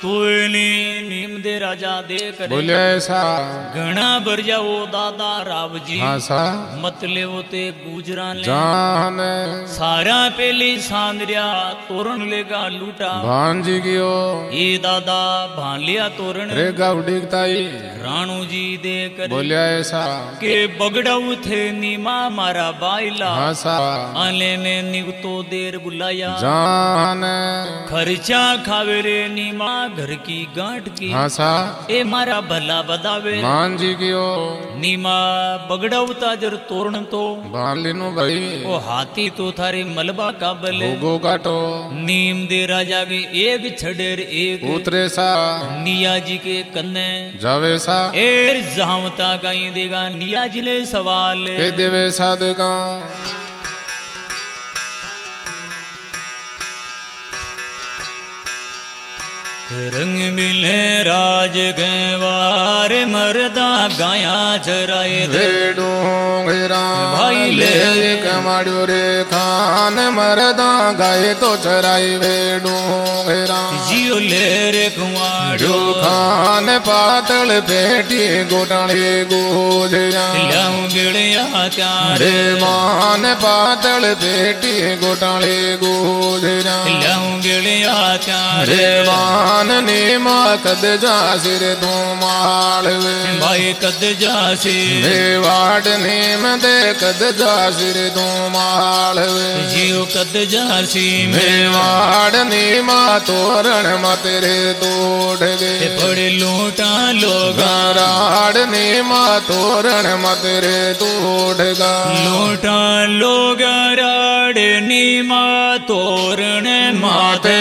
तोयनी नीम दे राजा दे करे बोले ऐसा घना भर जाओ दादा राव जी हाँ सा मत ले वो ते गुजरा ले जान सारा पेली सांदरिया तोरण लेगा लूटा भांजी गियो ये दादा भान लिया तोरण रे गाउडिक ताई राणू जी दे करे बोले ऐसा के बगड़ाऊ थे नीमा मारा बाइला हाँ सा आले में निगतो देर बुलाया जान खर्चा खावे रे नीमा घर की गांठ की हाँ सा ए मारा भला बदावे मान जी गियो नीमा बगड़ावता जर तोरण तो बांध लेनो भाई ओ हाथी तो थारे मलबा काबल गो काटो नीम दे राजा के एक छडेर एक उतरे सा निया जी के कन्ने जावे सा एर जहावता कहीं देगा निया जी ले सवाल के देवे साध का रंग मिले राज गवार मरदा गाया चराए भेड़ो घेरा भाई ले कमाड़ो रे खान मरदा गाय तो चराई भेड़ो घेरा जियो ले रे कुआड़ो खान पातल पेटी गोटाले गोजरा लाऊं गिड़िया त्यारे रे मान पातल पेटी गोटाले गोजरा लाऊं गिड़िया त्यारे रे मान ने माँ कद जा सिर तू मालवे भाई कद जासी मेवाड़ नेम दे कद जा सिर तू मालवे जियो कद जासी मेवाड़ ने माँ तोरण मत रे तोड़ गे बड़े लूटा लोग राड़ ने माँ तोरण मत रे तोड़ गा लूटा लोग राड़ नीमा तोरण माते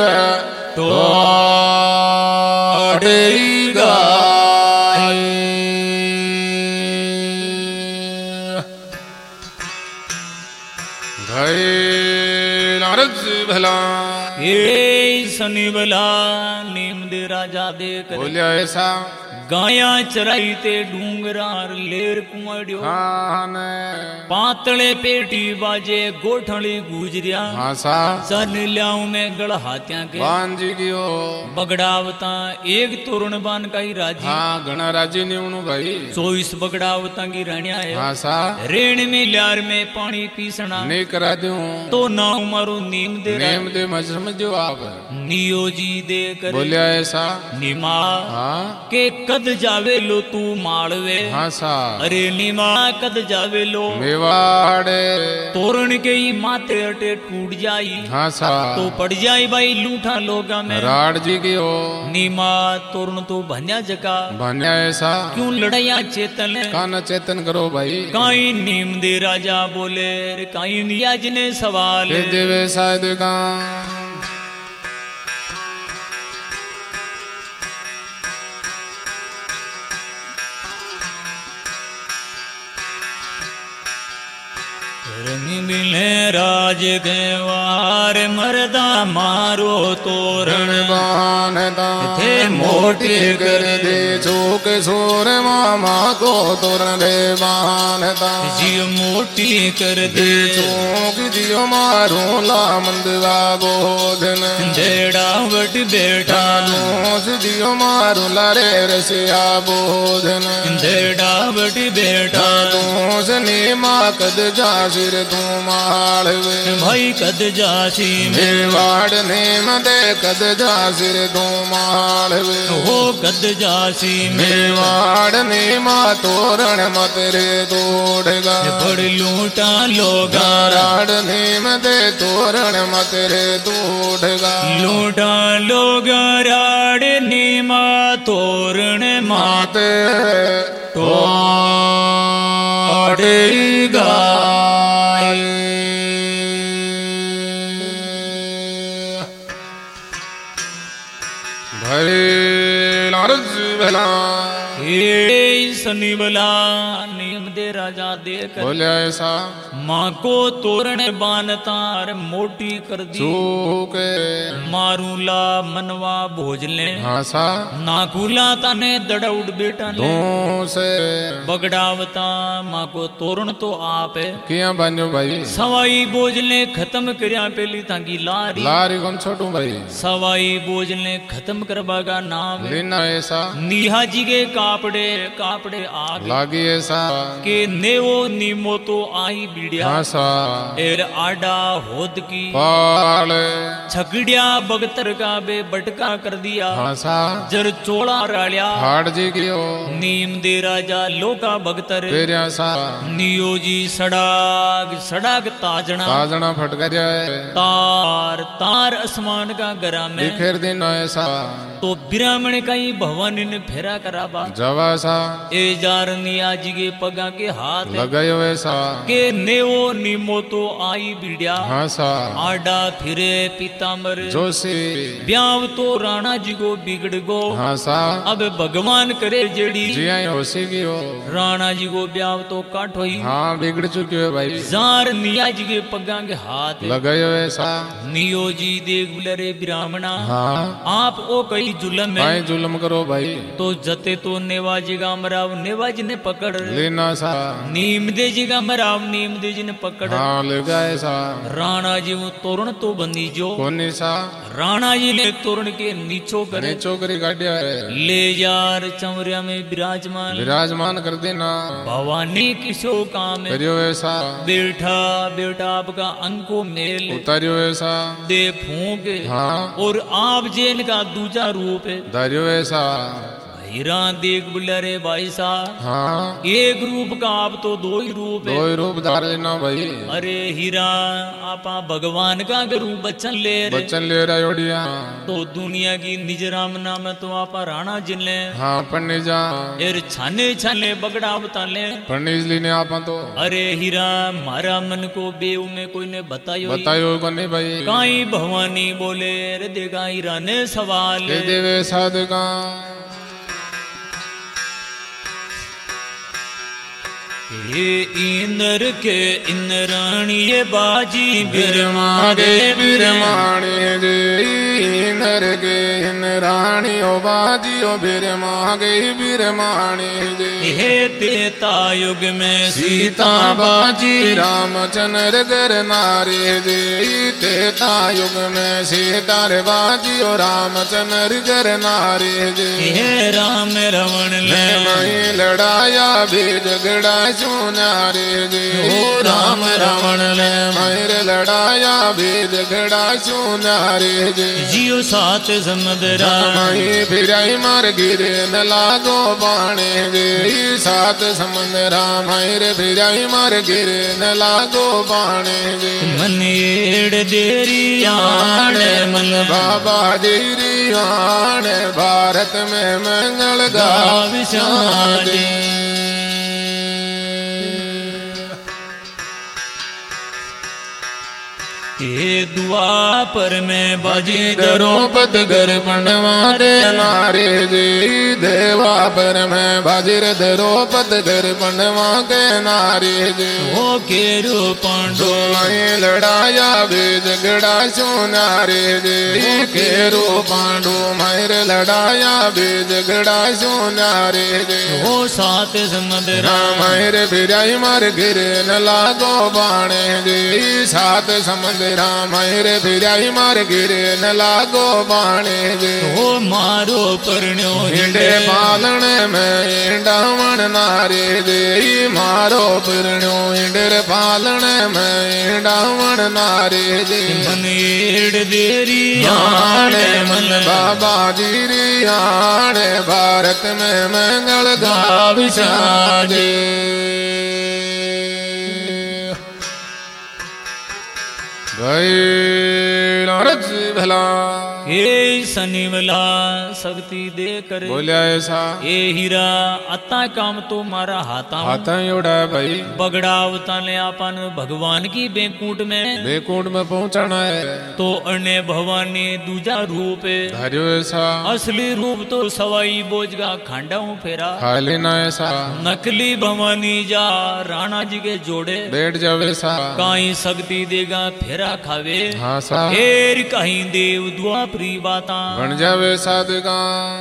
तोड़ेगा भाई नारद भला ये सनी भला नीम दे राजा दे कर बोलिया ऐसा गाया चराई ते डूंगरार लेर कुआड़ियो खान पातले पेटी बाजे गोठली गुजरिया हाँ सा सन ल्याऊ में गड़ हाथ्या के बांजी गियो बगड़ावता एक तोरण बान का ही राजी हाँ घना राजी ने उनु भाई 24 बगड़ावता की रानिया है हाँ सा रेण में ल्यार में पानी पीसना नहीं करा दूं तो ना मारो नीम दे नेम दे मज समझो आप नियो जी दे कर बोलिया ऐसा निमा हाँ के कद जावे लो तू माड़वे हाँ सा अरे निमा कद जावे लो मेवाड़े तोरण के ही माथे अटे टूट जाई हाँ सा तो पड़ जाई भाई लूठा लोगा में राड़ जी की हो नीमा तोरण तो भन्या जका भन्या ऐसा क्यों लड़ाइया चेतन कान चेतन करो भाई काई नीम दे राजा बोले रे काई नियाज ने सवाल के देवे शायद का रंग मिले राज गवार मरदा मारो तोरण बानदा थे मोटी कर दे चोक सोर मामा को तोरण रे बानदा जियो मोटी कर दे चोक जियो मारो ला मंदवा बोधन देड़ा वट बेटा दोष जियो मारो लारे रसिया बोधन देड़ा वट बेटा दोष ने माँ कद जा सिर तू मालवे भाई कद जासी मेवाड़ ने मदे कद जा सिर तू मालवे हो कद जासी मेवाड़ ने माँ तोरण मत रे तोड़गा बड़ लूटा लोगा राड़ ने मदे तोरण मत रे तोड़गा लूटा लोगा राड़ नीमा तोरण माते तोड़ेगा भले नारद भला ये सनी बला नीम दे राजा देकर बोले ऐसा माँ को तोरण बान तार मोटी कर दी चूके मारूला मनवा भोजले हासा नाकुला ताने दड़ाउड बेटा ने तू से बगड़ावता माँ को तोरण तो आप है किया बनो भाई सवाई बोझले खत्म करया पेली तांगी लारी लारी कौन छोटू भाई सवाई बोझले खत्म करवा का नाम लेना ऐसा निहा जी के कापड़े कापड़े आग लागी ऐसा के नेवो नीमो तो आई बिड़िया हासा एर आडा होद की पाले छकड़िया बगतर का बे बटका कर दिया हासा जर चोड़ा रालिया हाड़ जी कियो नीम दे राजा लोका बगतर फिर ऐसा नियोजी सड़ाग सड़ाग ताजना ताजना फट गया तार तार आसमान का गरा में दिखेर दिन ऐसा तो ब्राह्मण का ही भवन ने फेरा कराबा जवा सा ए जारनिया जी के पगा के हाथ लगायो ऐसा के नेवो नीमो तो आई बिड़िया हासा आडा फिरे पीताम्बर जोशी ब्याव तो राणा जी को बिगड़ गो हासा अब भगवान करे जेड़ी जिया होशी की हो राणा जी को ब्याव तो काटो ही हाँ बिगड़ चुकी है भाई जार निया जी के पगा के हाथ लगायो ऐसा नियो जी देख बुलरे ब्राह्मणा हाँ आप ओ कई जुलम है भाई जुल्म करो भाई तो जते तो नेवाजी का मराव नेवाजी ने पकड़ लेना सा नीम दे जी का मराव नीम दे जी ने पकड़ हाँ ले गए सा राणा जी वो तोरण तो बंदी जो कोनी सा राणा जी ने तोरण के नीचो करे चौकरी काटिया है ले जार चमरिया में विराजमान कर देना भवानी किसो काम है करियो ऐसा बेटा बेटा आपका अंको मेल उतारियो ऐसा दे फूंक हाँ और आप जेल का दूजा रूप है धारियो ऐसा हीरा देख बुलरे भाई साहब हाँ एक रूप का आप तो दो ही रूप है दो ही रूप धार लेना भाई अरे हीरा आपा भगवान का रूप बच्चन ले रे बच्चन ले रहा योड़िया तो दुनिया की निज राम नाम है तो आपा राणा जिन ले हाँ पढ़ने जा एर छाने छाने बगड़ा बता ले पढ़ने इसलिए नहीं आप तो अरे हीरा मारा मन को बेव में कोई ने बतायो बने भाई काई भवानी बोले रे देगा हीरा ने सवाल दे देवे साधु का ये इंद्र के इंद्राणी ये बाजी बिरमागे बिरमाणे जे इंद्र के इंद्राणी ओ बाजी ओ बिरमागे बिरमाणे जे हे तेता युग में सीता बाजी रामचंद्र घर नारे जे तेता युग में सीता रे बाजी ओ रामचंद्र घर नारे जे हे राम रावण ले मई लड़ाया भी झगड़ा सुनारे जे ओ राम रावण ले मयर लड़ाया भी झगड़ा सुनारे जे जियो सात समुद्र मई फिराई मार गिरे न लागो बाणे जे सात समुद्र मयर फिराई मार गिरे न लागो बाणे जे मन एड़ देरी आणे मन बाबा देरी आणे भारत में मंगल गाविशाने ये दुआ पर में बाजी द्रौपद घर बनवारे नारे जी देवा पर में बाजिर द्रौपद घर बनवा के नारे जी हो के पांडो मई लड़ाया भी झगड़ा सुनारे जी के रो पांडु मयर लड़ाया भी झगड़ा सुनारे जी हो सात समुद्र मयर फिराई मार गिरे न लागो बाणे जी सात समुद्र मयर फिराई मार गिरे न लागो बाणे जे हो मारो परण्यो हिंडे पालण में डावण नारे जे मारो परण्यो हिंडे पालण में डावण नारे जे मन एड़ देरी आणे मन बाबा जीरी आणे भारत में मंगल गाविशाने भाई नारद भला हे सनीवला शक्ति दे कर बोलिया ऐसा ए हीरा अता काम तो मारा हाथा हाथा उड़ा भाई बगड़ावता ने अपन भगवान की बेकूट में बेकूट में पहुंचाना है तो अन्य भवानी दूजा रूप धारियो ऐसा असली रूप तो सवाई बोझ का खांडा हूँ फेरा खा लेना ऐसा नकली भवानी जा राणा जी के जोड़े बैठ जावे सा काई शक्ति देगा फेरा खावे हाँ सा फेर कहीं देव दुआ प्री बाता बन जावे साधका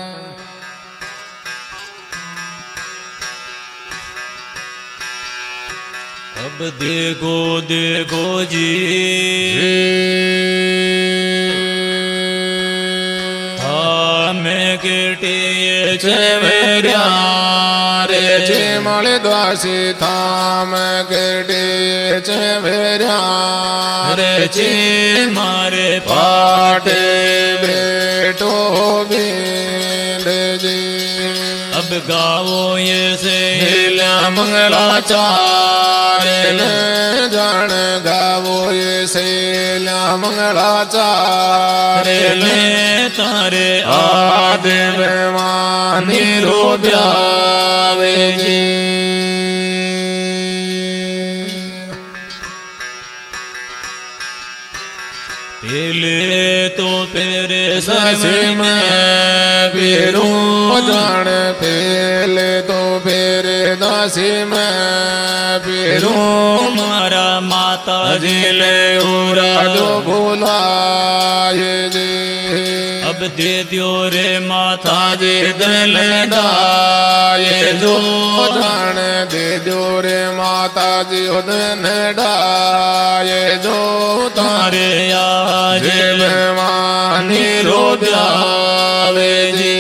अब देखो देखो जी मैं केटे चेवरिया रे चे माले द्वासी था मैं केटे चेवरिया रे चे मारे पाटे बेटो बिंद जी अब गावो ये से मंगलाचार जान गावो ये सेला मंगलाचार तारे आदि बेमानी रो ब्यावे जी पहले तो पेरे ससे में पेरू जान पहले तो पेरे दासी में पेरू मारा माता जी ले उरा जो भुलाए जी अब दे दियो रे माता जी दिल डाये जो जान दे दो रे माता जी दिन डाये जो तारे आज मेहमानी रो ब्यावे जी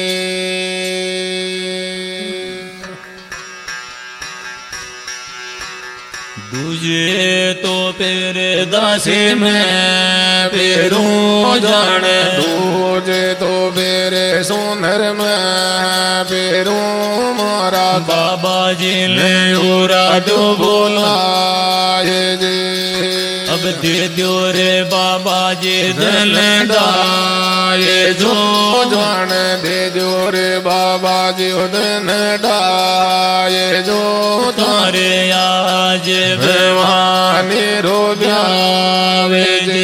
दूजे तो पेरे दासी में पेरू जाने दूजे तो पेरे सोनर में पेरू मारा बाबा जी ने उरा जो बोलाए जी अब दे दो रे बाबा जी दिल डाये जो जान दे दो रे बाबा जी दिन डाये जो तारे आज भवानी रो ब्यावे जी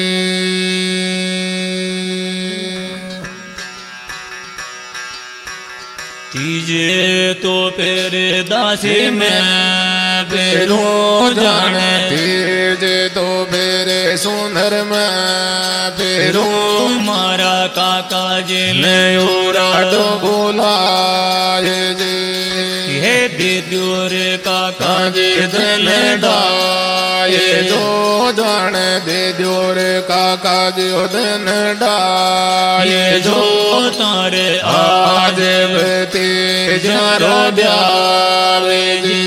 तीजे तो पेरे दासी में पेरू जाने तीजे तो पेरे सुंदर में पेरू मारा काका जी ने उरा तो बोलाए जी हे दे दो रे काका जी दिल डाये जो जान दे दो रे काका जी दिन डाये जो तारे आज तेजारो ब्यावे जी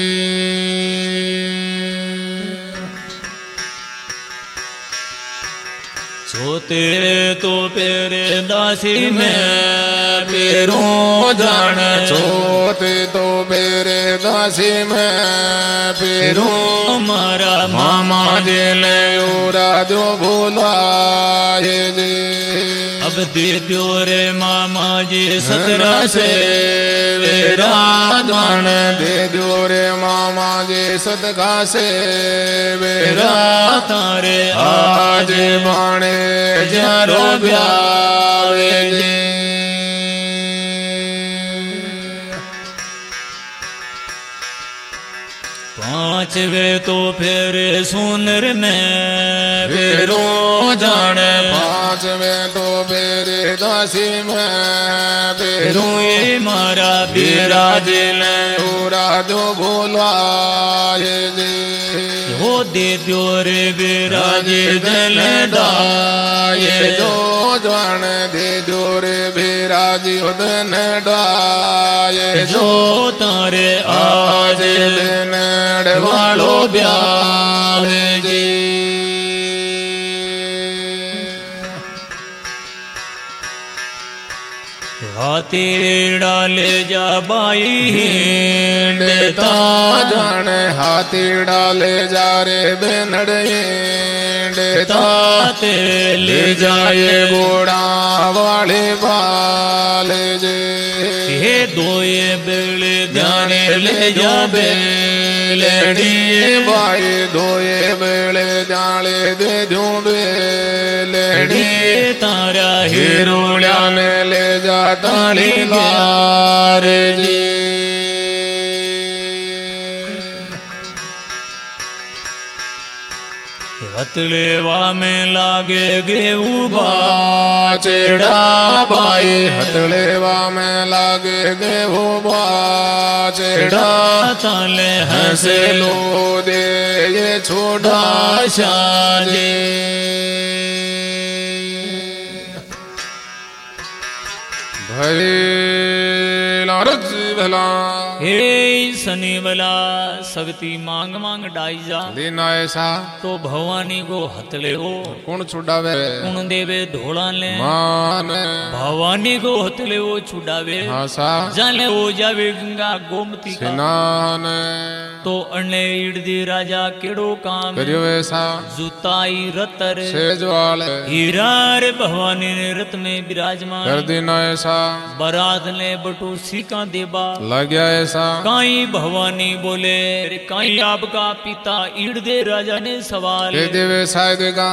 सोते तो पेरे दासी में पेरू जाने सोते तो पेरे दासी में पेरू मारा मामा जी ने उरा जो भुलाए जी अब दे दो रे मामा जी सतरा से वेरा दान दे दो रे मामा जी सदका से वेरा तारे आज बाणे जारो ब्यावे जी पांचवे तो फिर सुनर में फेरो जाने पांचवें तो फेरे दासी में फेरो ये मारा बिराज ने उरा जो बोलाए जी हो दे दो रे बिराज दिल डाये जो जान दे दो रे बिराज दिन डाये जो तारे आज नड़ वालो ब्याहे जी हाथी डाले जा बाई देता जाने हाथी डाले जा रे बेनड़े देता ते ले जाए घोड़ा वाले बाले जे हे दोए बेले जाने ले जा बेलड़ी भाई दोए बेले जाले दे जो बेलड़ी तारा हिरोड़ा ने ले जा ताली बार जी हथलेवा में लागे गेहूँ चेड़ा भाई हथलेवा में लागे गेहूँ चेड़ा ताले हंसे लो दे ये छोटा शाजे भले लारज भला हे शनि भला शक्ति मांग मांग डाई जा लेना ऐसा तो भवानी को हथले हो कौन छुड़ावे कौन देवे ढोला ले मान भवानी को हथले हो छुड़ावे हासा जाले हो जावे गंगा गोमती का स्नान तो अने इड़दी राजा केड़ो काम करियो ऐसा जुताई रतर सेजवाल हीरा रे भवानी ने रत में विराजमान कर देना ऐसा बरात ने बटू सीका देबा लग गया ऐसा काई भवानी बोले रे काई आपका पिता इड़दे राजा ने सवाल दे देवे शायद गा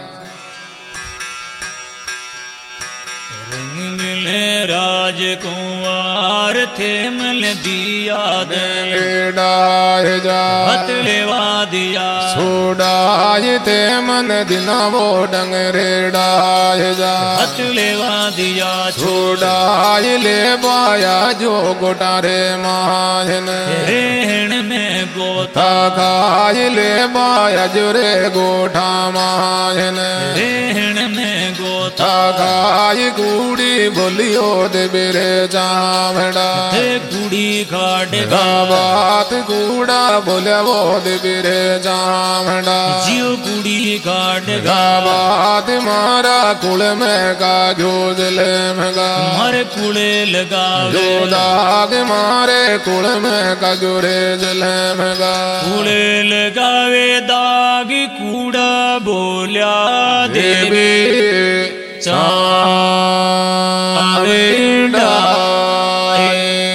मिले राजकुमार थे मल दिया डाय जा हथलेवा दिया छोड़ाए ते मन दिना वो डंग रे डाय जा हथलेवा दिया छोड़ाए ले बाया जो गोटा रे माहन रेहण में गोता खाए ले बाया जो रे गोठा माहन रेहण में गोता खाए कूड़ी बोलियो दे बेरे जामड़ा कुड़ी खाड़ बात कूड़ा बोले वो दे बेरे जामड़ा जियो कुड़ी खाड़ बात मारा कुल में का जो जले मगा मारे कुड़े लगा जो दाग मारे कुल में का जो रे जले मगा कुड़े लगावे दाग कूड़ा बोल्या देवी चावे डाए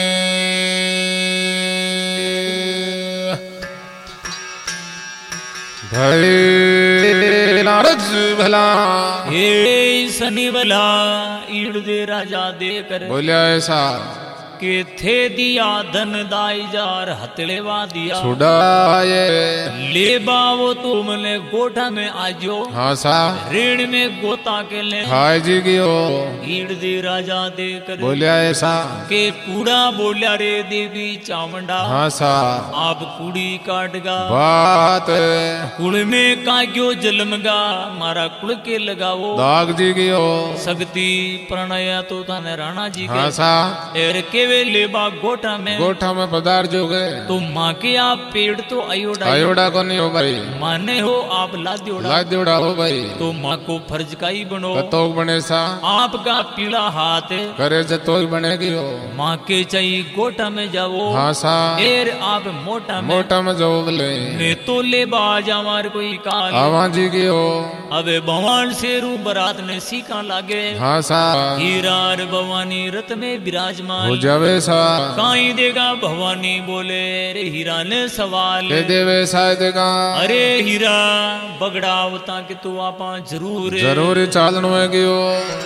भले नारज भला हे शनि भला इड़दे राजा दे कर बोलिया ऐसा के थे दिया धन दाई जार हथलेवा दिया छुड़ाए ले बावो तुमने गोठा में आजो हाँ सा ऋण में गोता के ले हाय जी गियो इड़दे राजा दे कर बोलिया ऐसा के कूड़ा बोलिया रे देवी चामुंडा हाँ सा आप कुड़ी काटगा बात कुड़ में काग्यो जलमगा मारा कुड़ के लगाओ दाग जी गियो शक्ति प्रणय तो थाने राणा जी हाँ के सा एर केवे लेबा गोठा में पदार्थ जो गए तो माँ के आप पेड़ तो अयोडा अयोडा को नहीं हो भाई माने हो आप लाद्योड़ा लाद्योड़ा हो भाई तो माँ को फर्ज का ही बनो कतोक बने सा आपका पीला हाथ करे जतोक बनेगी हो माँ के चाहिए गोठा में जाओ हाँ सा एर आप मोटा में जाओ बोले मैं तो ले बाज हमार कोई काल आवा जी की हो अबे भगवान से रू बरात ने सीखा लागे हाँ सा हीरार भवानी रत में हो विराजमान जावे सा काई देगा भवानी बोले रे हीरा ने सवाल के देवे शायद का अरे हीरा बगड़ावता कि तू आपा जरूर जरूर चालन में गियो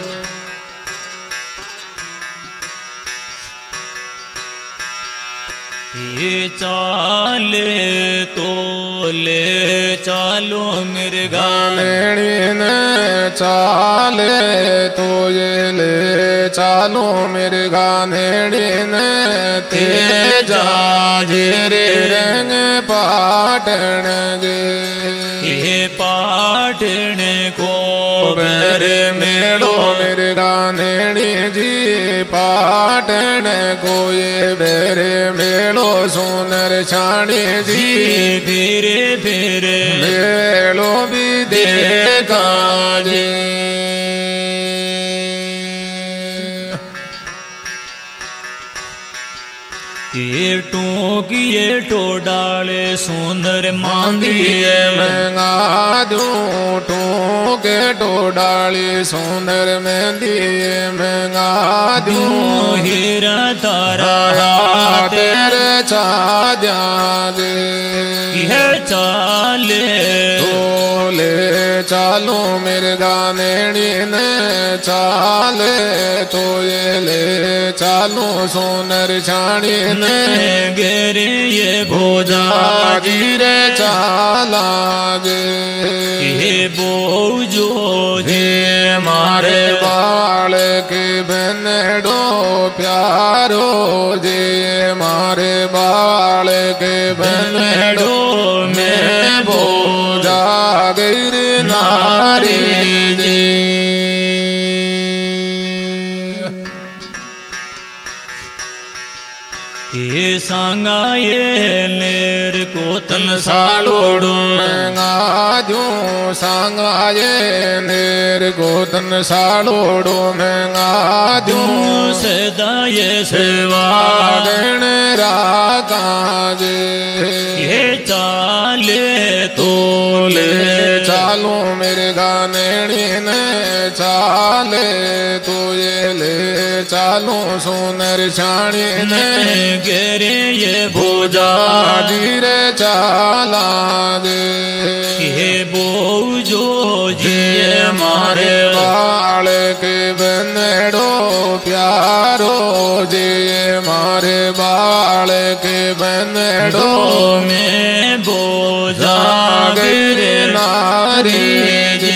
ये चाले तो ले चालो मेरे गानेड़ी ने चाले तो ये ले चालो मेरे गानेड़ी ने तेजा जेरे रंग पाटन गे ये पाटन को मेरे मेड़ो मेरे गानेड़ी जी पाटन को ये बेरे मेड़ो सोनर छाणी जी फेरे फेरे मेड़ो भी देखा जी टोडाले सुंदर मांगिए महंगा दूं टोके टोडाली सुंदर मेहंदिए महंगा दूं हीरा तारा तेरे चाद्या दे यह चाले तोले चालो मेरे गाने ने चाले तो ये ले चालो सोनर छाणी ने गेरे ये भोजा जीरे चाला गे ये बोझो जे मारे बाल के बनडो प्यारो जे मारे बाल के बनडो में बोझा गिर नारी जी ये सांगा ये नेर को तन सालोड़ो महंगा दूं सांगा ये नेर गोतन सालोड़ो महंगा दूं सदा ये सेवा गण राकाज ये चाले तोले चालो मेरे गाने ने चाले तो ये ले चालो सोनर छाणी ने गेरे ये भोजा जीरे चाला दे ये बोझो जिए मारे बाल के बनडो प्यारो जे मारे बाल के बनडो में बोझा गिर नारी जी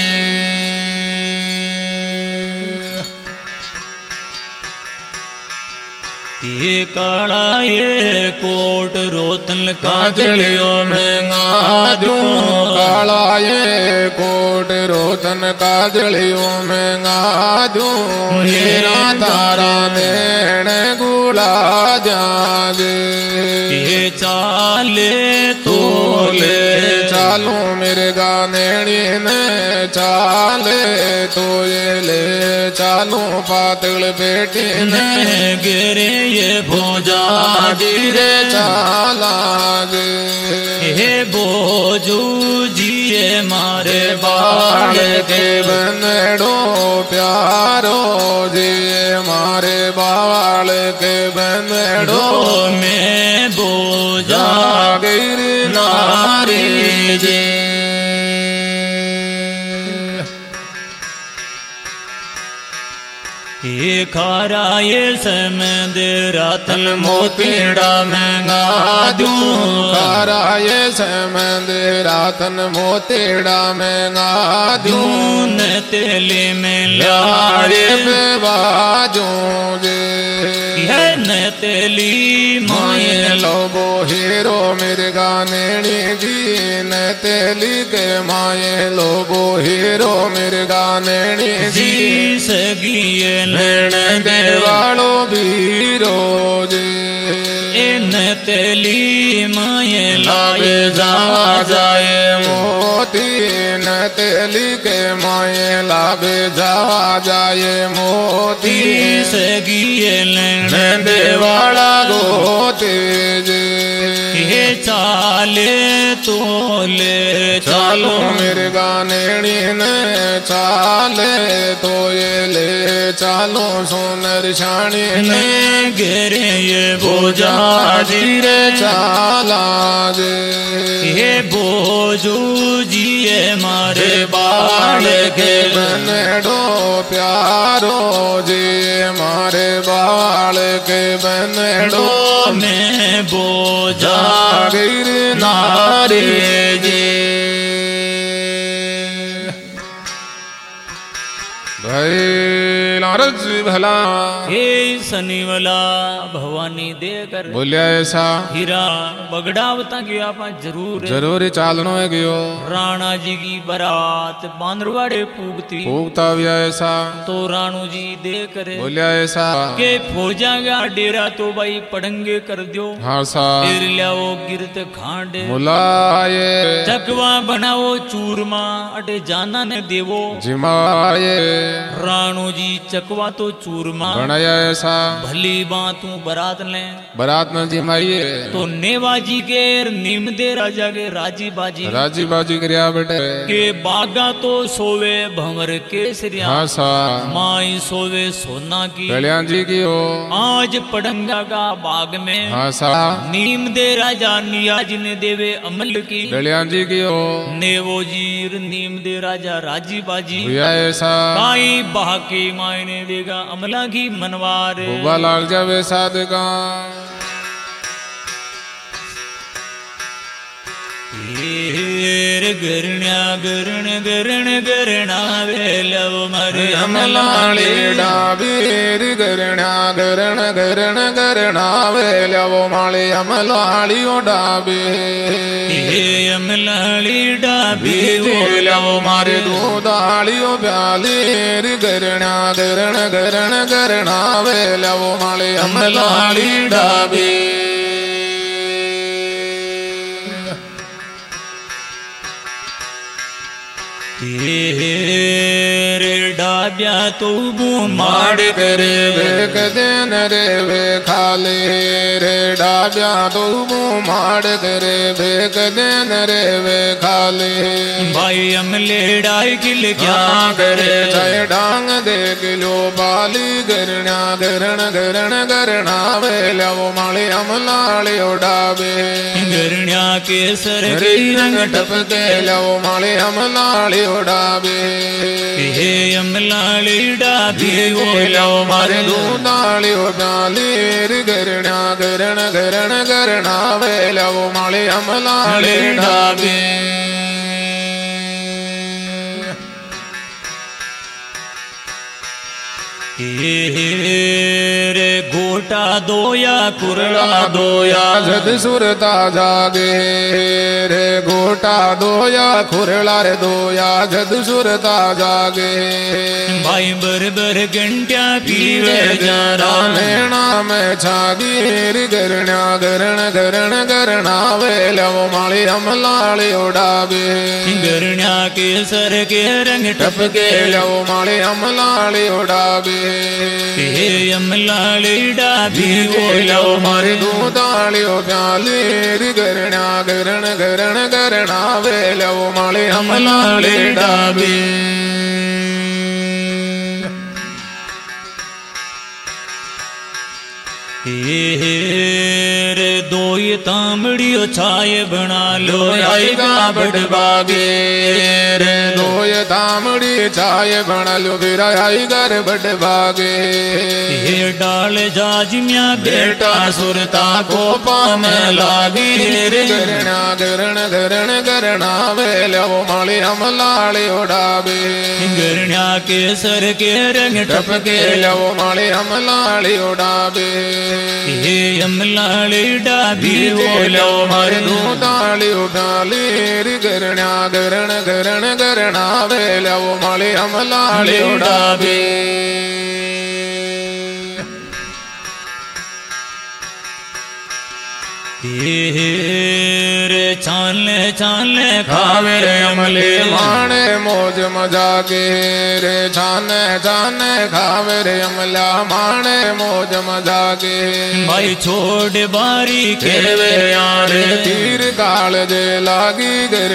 ये काला ये कोट रोतन काजलियो महंगा दूं काला ये कोट रोतन काजलियो महंगा दूं हीरा तारा देण गुला जागे ये चाले तोले चालो मेरे गाने ने चाले तो ये ले चालो पातल बेटे ने गेरे ये भोजा जीरे चाला गे हे बोझू जिए मारे बाल बाल के बनडो प्यारो जे मारे बाल के बनडो में बोझा गिर नारी जी ये खारा ये समंद रातन मोतीड़ा महंगा दूं खारा ये समंद रातन मोतीड़ा महंगा दूं न तेले में लारे लारे पे बाजो जे है न तेली माए माए लोबो हीरो मेरे गाने जी न तेली के माए लोबो हीरो मेरे गाने जी जी सगिए नैण देवालो बीरो जे न तेली माए लागे लाए जा जा जाए मोती न तेली के माए लागे जा जाए मोती सगिए न देवाला गोते जे ये चाले तोले चालो मेरे गाने ने चाले तो ये ले चालो सोनर छाणी ने गेरे ये बोझा जीरे चाला जे ये बोझू जिए मारे बाल बाल के बनडो प्यारो जे मारे बाल के बनडो में बोझा गिर नारी जी भाई लारज भला हे शनिवला भवानी देकर बोलिया ऐसा हीरा बगड़ावता गया पा जरूर जरूर चालनो है गयो राणा जी की बारात बांदरवाड़े पूगती फूकता भी ऐसा तो राणू जी देकर बोलिया ऐसा के फौजा गया डेरा तो भाई पड़ंगे कर दो हाँ सा फिर लियाओ गिरत खांडे मुलाये चकवा बनाओ चूरमा अटे जाना ने देवो जिमाये राणू जी चकवा तो चूरमा बनाया ऐसा भली बातू बरात ले बारात में जिमाइए तो नेवाजी के नीम दे राजा के राजी बाजी करिया बेटे के बागा तो सोवे भंवर केसरिया हाँ सा माई सोवे सोना की कल्याण जी की हो आज पडंगा का बाग में हाँ सा नीम दे राजा नियाज ने देवे अमल की कल्याण जी की हो नेवो जीर नीम दे राजा राजी बाजी ऐसा काई बाकी मायने देगा अमला की मनवार बुबा लाग जावे साधका गरणा वेलव मरे अमलाली डाबीर गरणा वेलव माले अमलाली डाबी अमलाली डाबी वेलव मारे दूधालियो ब्यालीर गरणा वेलव माले अमलाली डाबी डाब्या तो माड़ करे वे कदेन रे वे खाले रे डाब्या तो माड़ करे वे कदेन रे वे खाले भाई अमले डाई किल क्या करे जय डांग दे किलो बाली गरणा वे लवो माले अमलाले डाबे गरणा के सर रंग टपके लवो माले अमलाले डाबे हे अमलाले डाबी लो मारे दूधाली डालीर गरणा वे लवो माले अमलाले डाबे रे गोटा दोया कुरला दोया जद सुरता जागे रे गोटा दोया खुरला रे दोया जद सुरता जागे भाई बर घंटिया पीवे जरा नैना में छागीर गरणा वे लवो माले अमलाले उड़ावे गरणा के सर के रंग टपके लवो माले अमलाले उड़ावे हे अमलाले डाबी लो मारे दूधालियो प्यालीर गरणा वे लवो माले अमलाले डाबी रे दोई तामड़ियो छाए बना लो आएगा बड़बागे रे दोय तामड़ी छाए बना लो फिर आई घर बड़बागे हे डाल जाजिमिया बेटा सुरता को पाम लागी रे गरणा वे लवो माले अमलाले उड़ावे गरणा के सर के रंग टपके लवो माले अमलाले उड़ावे हे अमलाले डाबी लो मारे दूधाली डालीर गरणा वे लवो माले अमलाले उड़ावे रे छाने खावे रे अमले माणे मौज मजा के रे छाने खावे रे अमला माणे मौज मजा के भाई छोड़ बारी खेवे यार तीर काल जे लागी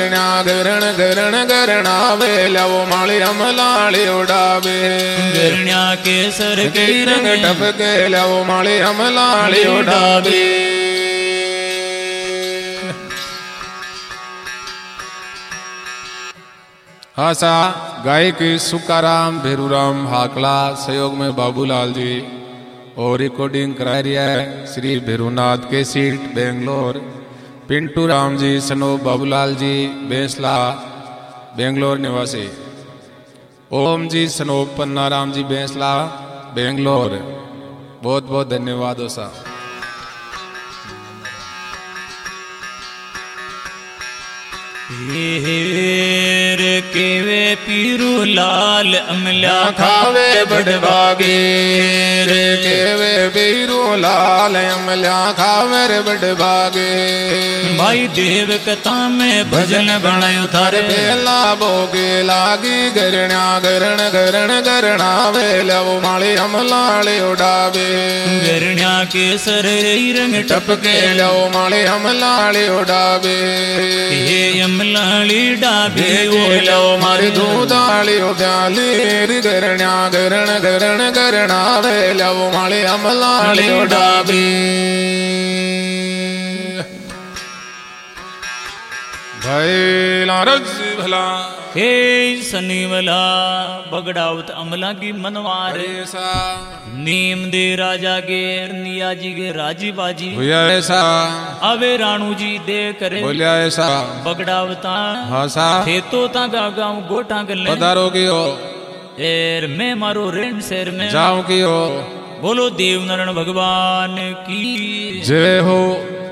गरणा वे लवो माले अमलाले उड़ावे गरणा के सर के रंग टपके लवो माले अमलाले उड़ावे आशा गायक सुकाराम भेरूराम हाकला सहयोग में बाबूलाल जी और रिकॉर्डिंग करा रही है श्री भेरूनाथ के सीट बेंगलोर पिंटू राम जी सनो बाबूलाल जी बेंसला बेंगलोर निवासी ओम जी सनो पन्ना राम जी बेंसला बेंगलोर बहुत बहुत धन्यवाद ओसा हेर केवे पीरू लाल अमला खावे बड़भागे रे केवे पीरू लाल अमला खावे रे बड़भागे भाई देव कथा में भजन बनायो थारे बेला भोगे लागी गरणा गरण गरण गरणा वे लव माले अमलाले उड़ावे गरण्या के सर रंग टपके लव माले अमलाले उड़ावे हे अमलाली डाबे ओ लव मारे दूधाली उब्याले रे गरणा गरण गरण गरणा वे लव माले अमलाले उड़ावे भैला रज भला हे सनीवला बगड़ावत अमला की मनवारे ऐसा नीम दे राजा के निया जी के राजी बाजी भैया ऐसा अवे राणू जी दे करे बोलिया ऐसा बगड़ावता हाँ सा थे तो ता गाँव गोटा कर ले पधारो की हो एर मैं मारो रेण शहर में जाऊं की हो बोलो देव नारायण भगवान की जय हो।